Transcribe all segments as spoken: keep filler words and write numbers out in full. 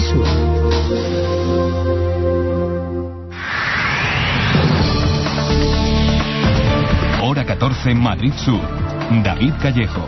Sur. Hora catorce, Madrid Sur. David Callejo.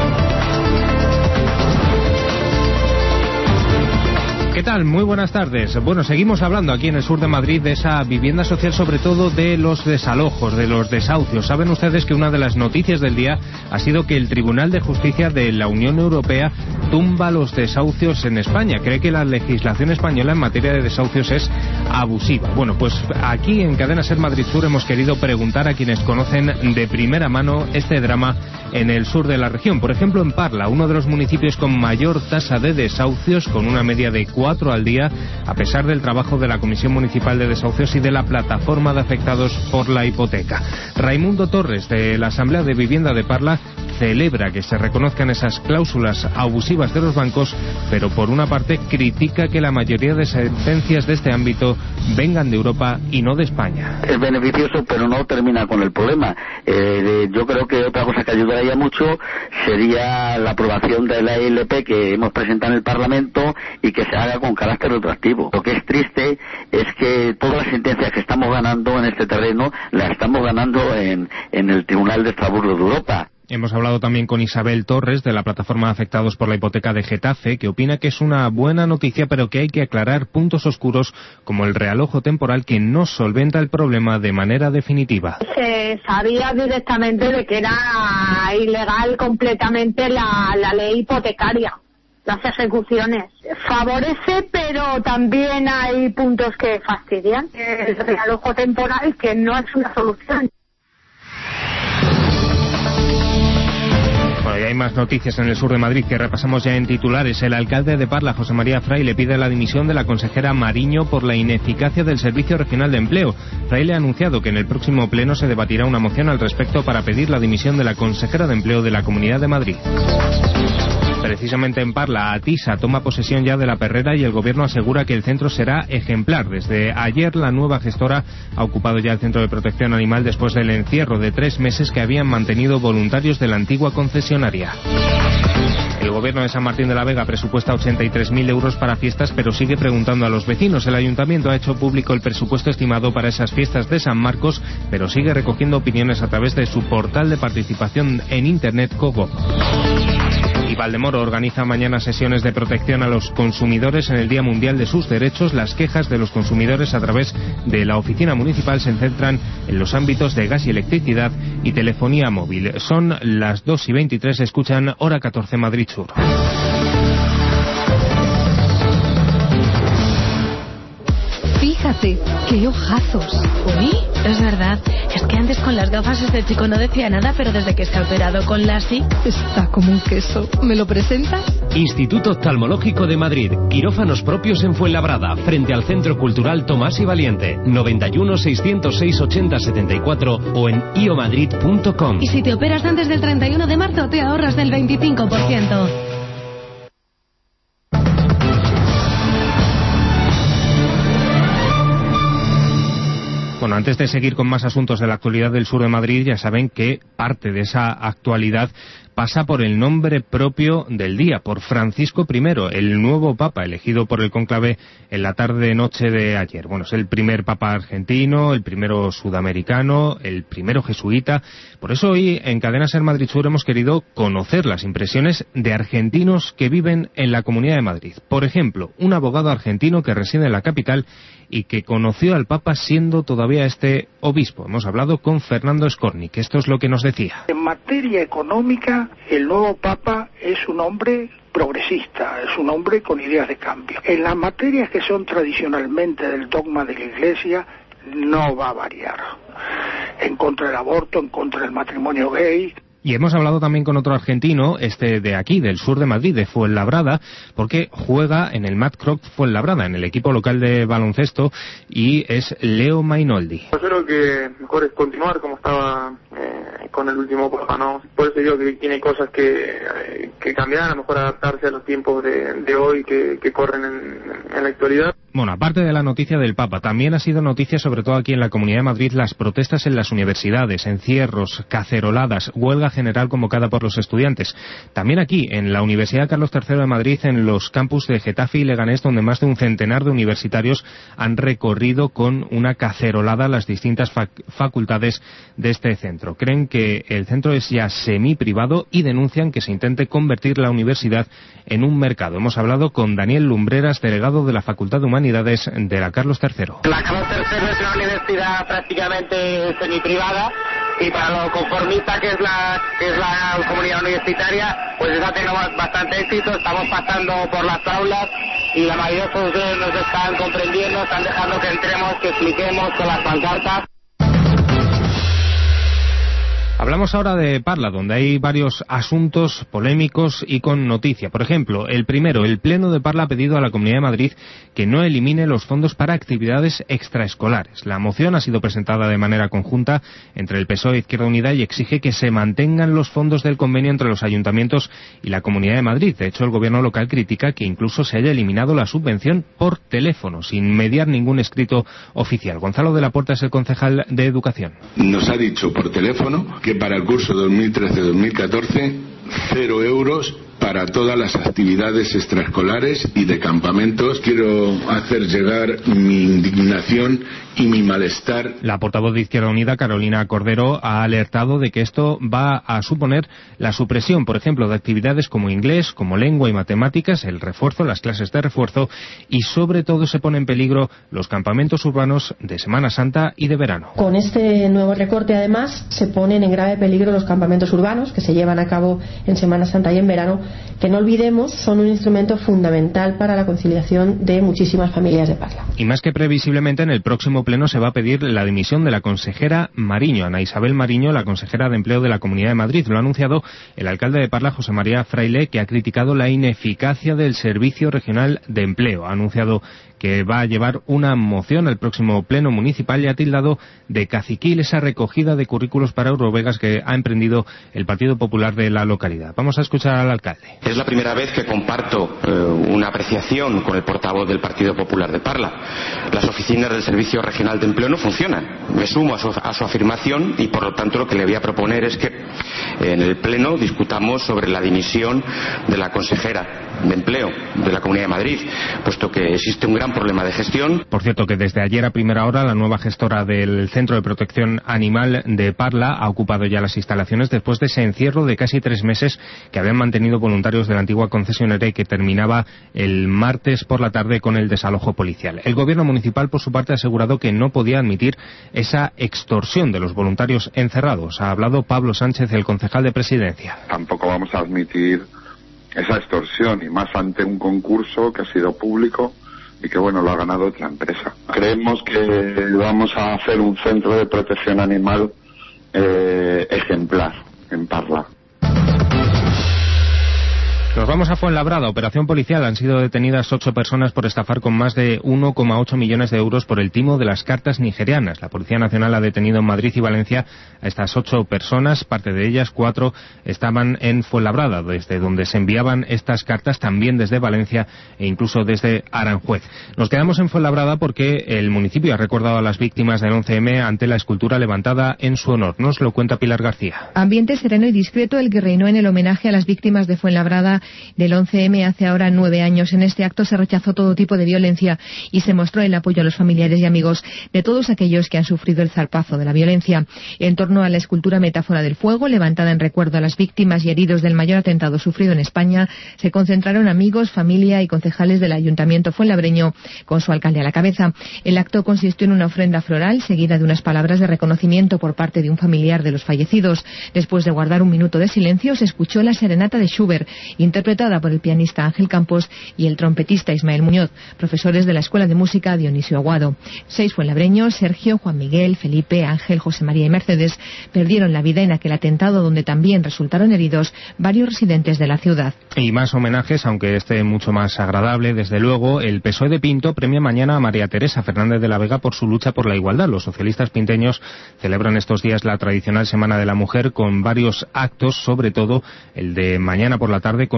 ¿Qué tal? Muy buenas tardes. Bueno, seguimos hablando aquí en el sur de Madrid de esa vivienda social, sobre todo de los desalojos, de los desahucios. Saben ustedes que una de las noticias del día ha sido que el Tribunal de Justicia de la Unión Europea tumba los desahucios en España. Cree que la legislación española en materia de desahucios es abusiva. Bueno, pues aquí en Cadena Ser Madrid Sur hemos querido preguntar a quienes conocen de primera mano este drama en el sur de la región. Por ejemplo, en Parla, uno de los municipios con mayor tasa de desahucios, con una media de cuatro al día, a pesar del trabajo de la Comisión Municipal de Desahucios y de la Plataforma de Afectados por la Hipoteca. Raimundo Torres, de la Asamblea de Vivienda de Parla, celebra que se reconozcan esas cláusulas abusivas de los bancos, pero por una parte critica que la mayoría de sentencias de este ámbito vengan de Europa y no de España. Es beneficioso, pero no termina con el problema. Eh, yo creo que otra cosa que ayudaría mucho sería la aprobación de la I L P que hemos presentado en el Parlamento y que se haga con carácter retroactivo. Lo que es triste es que todas las sentencias que estamos ganando en este terreno las estamos ganando en, en el Tribunal de Estrasburgo de Europa. Hemos hablado también con Isabel Torres, de la Plataforma de Afectados por la Hipoteca de Getafe, que opina que es una buena noticia, pero que hay que aclarar puntos oscuros como el realojo temporal que no solventa el problema de manera definitiva. Se sabía directamente de que era ilegal completamente la, la ley hipotecaria, las ejecuciones. Favorece, pero también hay puntos que fastidian. El realojo temporal, que no es una solución. Bueno, y hay más noticias en el sur de Madrid que repasamos ya en titulares. El alcalde de Parla, José María Fraile, pide la dimisión de la consejera Mariño por la ineficacia del Servicio Regional de Empleo. Fraile ha anunciado que en el próximo pleno se debatirá una moción al respecto para pedir la dimisión de la consejera de Empleo de la Comunidad de Madrid. Precisamente en Parla, Atisa toma posesión ya de la perrera y el gobierno asegura que el centro será ejemplar. Desde ayer la nueva gestora ha ocupado ya el centro de protección animal después del encierro de tres meses que habían mantenido voluntarios de la antigua concesionaria. El gobierno de San Martín de la Vega presupuesta ochenta y tres mil euros para fiestas, pero sigue preguntando a los vecinos. El ayuntamiento ha hecho público el presupuesto estimado para esas fiestas de San Marcos, pero sigue recogiendo opiniones a través de su portal de participación en internet Cogo. Y Valdemoro organiza mañana sesiones de protección a los consumidores en el Día Mundial de sus Derechos. Las quejas de los consumidores a través de la oficina municipal se centran en los ámbitos de gas y electricidad y telefonía móvil. Son las dos y veintitrés, escuchan Hora catorce Madrid Sur. Fíjate, qué ojazos. Uy, es verdad. Es que antes con las gafas este chico no decía nada, pero desde que se ha operado con la sí... Está como un queso. ¿Me lo presentas? Instituto Oftalmológico de Madrid. Quirófanos propios en Fuenlabrada, frente al Centro Cultural Tomás y Valiente. noventa y uno, seiscientos seis, ochenta, setenta y cuatro o en iomadrid punto com. Y si te operas antes del treinta y uno de marzo, te ahorras del veinticinco por ciento. Bueno, antes de seguir con más asuntos de la actualidad del sur de Madrid, ya saben que parte de esa actualidad pasa por el nombre propio del día, por Francisco primero, el nuevo papa elegido por el cónclave en la tarde-noche de ayer. Bueno, es el primer papa argentino, el primero sudamericano, el primero jesuita. Por eso hoy en Cadena Ser Madrid Sur hemos querido conocer las impresiones de argentinos que viven en la Comunidad de Madrid. Por ejemplo, un abogado argentino que reside en la capital y que conoció al Papa siendo todavía este obispo. Hemos hablado con Fernando Skornik. Esto es lo que nos decía. En materia económica, el nuevo Papa es un hombre progresista, es un hombre con ideas de cambio. En las materias que son tradicionalmente del dogma de la Iglesia, no va a variar. En contra del aborto, en contra del matrimonio gay. Y hemos hablado también con otro argentino, este de aquí, del sur de Madrid, de Fuenlabrada, porque juega en el Mad Croc Fuenlabrada, en el equipo local de baloncesto, y es Leo Mainoldi. Yo creo que mejor es continuar como estaba eh, con el último Papa, ¿no? Por eso digo que tiene cosas que, eh, que cambiar, a lo mejor adaptarse a los tiempos de, de hoy que, que corren en, en la actualidad. Bueno, aparte de la noticia del Papa, también ha sido noticia, sobre todo aquí en la Comunidad de Madrid, las protestas en las universidades, encierros, caceroladas, huelga general convocada por los estudiantes. También aquí, en la Universidad Carlos tercero de Madrid, en los campus de Getafe y Leganés, donde más de un centenar de universitarios han recorrido con una cacerolada las distintas fac- facultades de este centro. Creen que el centro es ya semi-privado y denuncian que se intente convertir la universidad en un mercado. Hemos hablado con Daniel Lumbreras, delegado de la Facultad de Humanidades de la Carlos tercero. La Carlos tercero es una universidad prácticamente semiprivada y para lo conformista que es la que es la comunidad universitaria, pues está teniendo bastante éxito. Estamos pasando por las aulas y la mayoría de ustedes nos están comprendiendo, están dejando que entremos, que expliquemos con las pancartas. Hablamos ahora de Parla, donde hay varios asuntos polémicos y con noticia. Por ejemplo, el primero, el Pleno de Parla ha pedido a la Comunidad de Madrid que no elimine los fondos para actividades extraescolares. La moción ha sido presentada de manera conjunta entre el P S O E e Izquierda Unida y exige que se mantengan los fondos del convenio entre los ayuntamientos y la Comunidad de Madrid. De hecho, el gobierno local critica que incluso se haya eliminado la subvención por teléfono, sin mediar ningún escrito oficial. Gonzalo de la Puerta es el concejal de Educación. Nos ha dicho por teléfono que para el curso dos mil trece dos mil catorce, cero euros para todas las actividades extraescolares y de campamentos. Quiero hacer llegar mi indignación y mi malestar. La portavoz de Izquierda Unida, Carolina Cordero, ha alertado de que esto va a suponer la supresión, por ejemplo, de actividades como inglés, como lengua y matemáticas, el refuerzo, las clases de refuerzo, y sobre todo se pone en peligro los campamentos urbanos de Semana Santa y de verano. Con este nuevo recorte, además, se ponen en grave peligro los campamentos urbanos que se llevan a cabo en Semana Santa y en verano, que no olvidemos son un instrumento fundamental para la conciliación de muchísimas familias de Parla. Y más que previsiblemente, en el próximo pleno se va a pedir la dimisión de la consejera Mariño, Ana Isabel Mariño, la consejera de Empleo de la Comunidad de Madrid. Lo ha anunciado el alcalde de Parla, José María Fraile, que ha criticado la ineficacia del Servicio Regional de Empleo. Ha anunciado que va a llevar una moción al próximo pleno municipal y ha tildado de caciquil esa recogida de currículos para Eurovegas que ha emprendido el Partido Popular de la localidad. Vamos a escuchar al alcalde. Es la primera vez que comparto eh, una apreciación con el portavoz del Partido Popular de Parla. Las oficinas del Servicio Regional de Empleo no funcionan. Me sumo a su, a su afirmación y por lo tanto lo que le voy a proponer es que en el pleno discutamos sobre la dimisión de la consejera de Empleo de la Comunidad de Madrid, puesto que existe un gran problema de gestión. Por cierto, que desde ayer a primera hora la nueva gestora del Centro de Protección Animal de Parla ha ocupado ya las instalaciones después de ese encierro de casi tres meses que habían mantenido voluntarios de la antigua concesionaria y que terminaba el martes por la tarde con el desalojo policial. El gobierno municipal, por su parte, ha asegurado que no podía admitir esa extorsión de los voluntarios encerrados. Ha hablado Pablo Sánchez, el concejal de Presidencia. Tampoco vamos a admitir esa extorsión, y más ante un concurso que ha sido público y que, bueno, lo ha ganado otra empresa. Creemos que vamos a hacer un centro de protección animal eh, ejemplar en Parla. Nos vamos a Fuenlabrada, operación policial. Han sido detenidas ocho personas por estafar con más de uno coma ocho millones de euros por el timo de las cartas nigerianas. La Policía Nacional ha detenido en Madrid y Valencia a estas ocho personas. Parte de ellas, cuatro, estaban en Fuenlabrada, desde donde se enviaban estas cartas, también desde Valencia e incluso desde Aranjuez. Nos quedamos en Fuenlabrada porque el municipio ha recordado a las víctimas del once eme ante la escultura levantada en su honor. Nos lo cuenta Pilar García. Ambiente sereno y discreto el que reinó en el homenaje a las víctimas de Fuenlabrada del once eme hace ahora nueve años. En este acto se rechazó todo tipo de violencia y se mostró el apoyo a los familiares y amigos de todos aquellos que han sufrido el zarpazo de la violencia. En torno a la escultura Metáfora del Fuego, levantada en recuerdo a las víctimas y heridos del mayor atentado sufrido en España, se concentraron amigos, familia y concejales del Ayuntamiento fuenlabreño, con su alcalde a la cabeza. El acto consistió en una ofrenda floral seguida de unas palabras de reconocimiento por parte de un familiar de los fallecidos. Después de guardar un minuto de silencio, se escuchó la serenata de Schubert, interpretada por el pianista Ángel Campos y el trompetista Ismael Muñoz, profesores de la Escuela de Música Dionisio Aguado. Seis fuenlabreños, Sergio, Juan Miguel, Felipe, Ángel, José María y Mercedes, perdieron la vida en aquel atentado donde también resultaron heridos varios residentes de la ciudad. Y más homenajes, aunque este mucho más agradable, desde luego. El P S O E de Pinto premia mañana a María Teresa Fernández de la Vega por su lucha por la igualdad. Los socialistas pinteños celebran estos días la tradicional Semana de la Mujer con varios actos, sobre todo el de mañana por la tarde con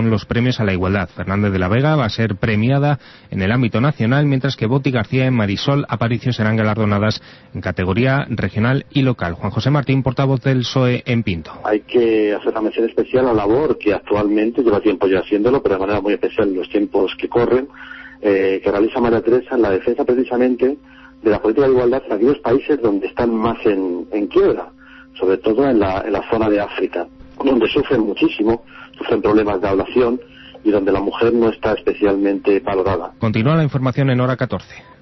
son los premios a la igualdad. Fernández de la Vega va a ser premiada en el ámbito nacional, mientras que Boti García y Marisol Aparicio serán galardonadas en categoría regional y local. Juan José Martín, portavoz del P S O E en Pinto. Hay que hacer una mención especial a la labor que actualmente lleva tiempo ya haciéndolo, pero de manera muy especial en los tiempos que corren, eh, que realiza María Teresa en la defensa precisamente de la política de igualdad en aquellos países donde están más en, en quiebra, sobre todo en la, en la zona de África, donde sufren muchísimo, sufren problemas de ablación y donde la mujer no está especialmente valorada. Continúa la información en Hora catorce.